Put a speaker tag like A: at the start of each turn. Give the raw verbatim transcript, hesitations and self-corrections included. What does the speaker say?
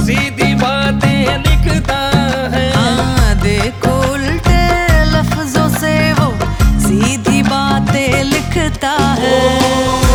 A: सीधी बातें लिखता है।
B: हाँ देखो उल्टे लफ्जों से वो सीधी बातें लिखता है।